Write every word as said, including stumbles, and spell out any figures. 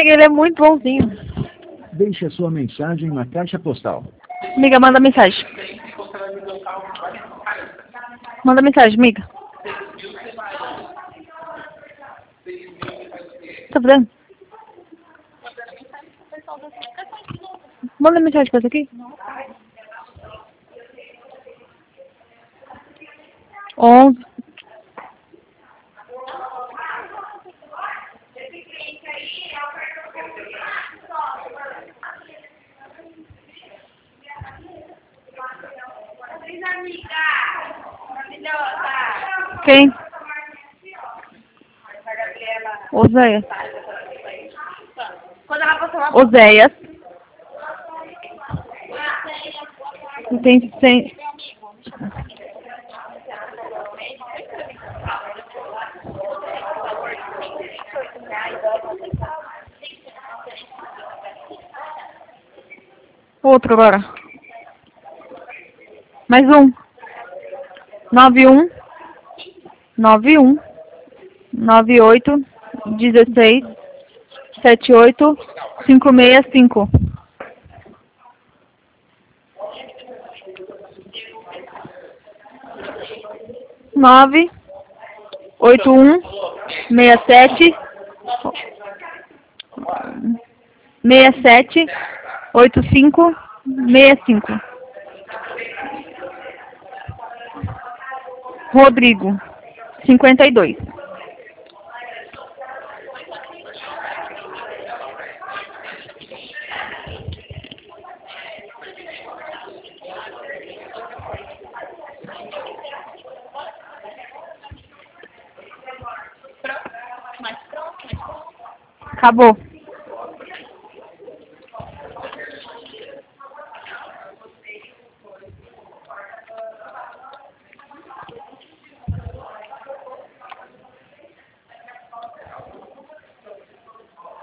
ele é muito bonzinho. Deixe a sua mensagem na caixa postal. Amiga, manda mensagem. Manda mensagem, amiga. Tá fazendo? Manda mensagem pra essa aqui. Onze. Quem? Oséias. Oséias. Tem, tem... Outro agora. Mais um. Nove um. Nove um. Nove oito. Dezesseis. Sete oito. Cinco seis cinco. Nove. Oito um. Seis sete. Seis sete. Oito cinco. Seis cinco. Rodrigo. Cinquenta e dois. Acabou.